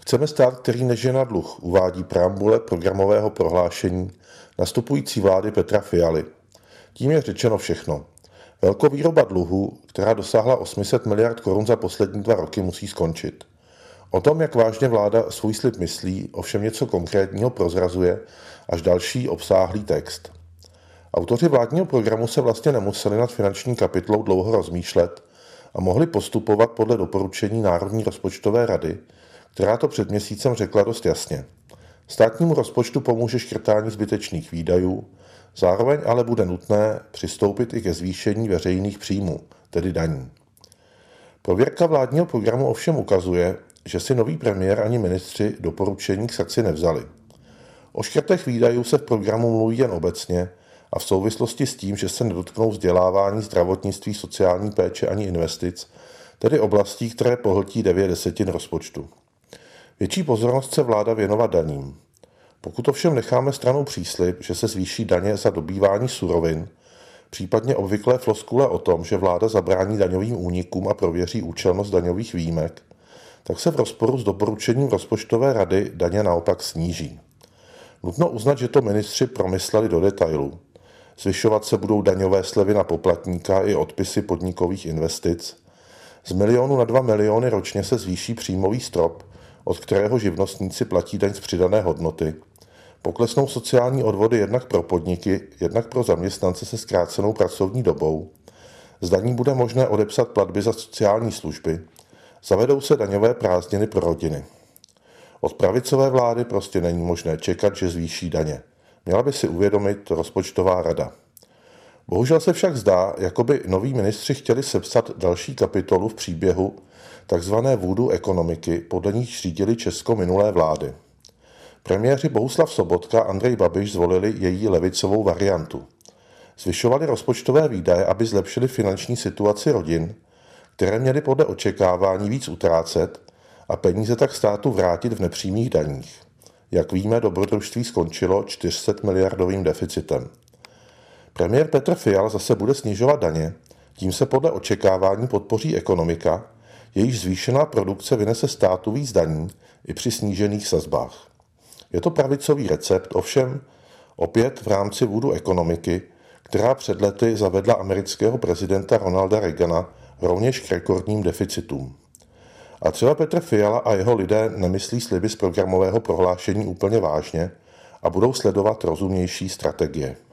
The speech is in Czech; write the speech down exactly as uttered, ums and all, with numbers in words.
Chceme stát, který nežije na dluh, uvádí preambule programového prohlášení nastupující vlády Petra Fialy. Tím je řečeno všechno. Velkovýroba dluhu, která dosáhla osm set miliard korun za poslední dva roky, musí skončit. O tom, jak vážně vláda svůj slib myslí, ovšem něco konkrétního prozrazuje až další obsáhlý text. Autoři vládního programu se vlastně nemuseli nad finanční kapitolou dlouho rozmýšlet a mohli postupovat podle doporučení Národní rozpočtové rady, která to před měsícem řekla dost jasně. Státnímu rozpočtu pomůže škrtání zbytečných výdajů, zároveň ale bude nutné přistoupit i ke zvýšení veřejných příjmů, tedy daní. Prověrka vládního programu ovšem ukazuje, že si nový premiér ani ministři doporučení k srdci nevzali. O škrtech výdajů se v programu mluví jen obecně a v souvislosti s tím, že se nedotknou vzdělávání, zdravotnictví, sociální péče ani investic, tedy oblastí, které pohltí devět desetin rozpočtu. Větší pozornost se vláda věnovat daním. Pokud ovšem necháme stranou příslib, že se zvýší daně za dobývání surovin, případně obvyklé floskule o tom, že vláda zabrání daňovým únikům a prověří účelnost daňových výjimek, tak se v rozporu s doporučením rozpočtové rady daně naopak sníží. Nutno uznat, že to ministři promysleli do detailů. Zvyšovat se budou daňové slevy na poplatníka i odpisy podnikových investic. Z milionu na dva miliony ročně se zvýší příjmový strop, od kterého živnostníci platí daň z přidané hodnoty. Poklesnou sociální odvody jednak pro podniky, jednak pro zaměstnance se zkrácenou pracovní dobou. Z daní bude možné odepsat platby za sociální služby. Zavedou se daňové prázdniny pro rodiny. Od pravicové vlády prostě není možné čekat, že zvýší daně. Měla by si uvědomit rozpočtová rada. Bohužel se však zdá, jako by noví ministři chtěli sepsat další kapitolu v příběhu takzvané vůdu ekonomiky, podle níž řídili Česko minulé vlády. Premiéři Bohuslav Sobotka a Andrej Babiš zvolili její levicovou variantu. Zvyšovali rozpočtové výdaje, aby zlepšili finanční situaci rodin, které měly podle očekávání víc utrácet a peníze tak státu vrátit v nepřímých daních. Jak víme, dobrodružství skončilo čtyři sta miliardovým deficitem. Premiér Petr Fiala zase bude snižovat daně, tím se podle očekávání podpoří ekonomika, jejíž zvýšená produkce vynese státu víc daní i při snížených sazbách. Je to pravicový recept, ovšem opět v rámci vůdu ekonomiky, která před lety zavedla amerického prezidenta Ronalda Reagana rovněž k rekordním deficitům. A třeba Petr Fiala a jeho lidé nemyslí sliby z programového prohlášení úplně vážně a budou sledovat rozumnější strategie.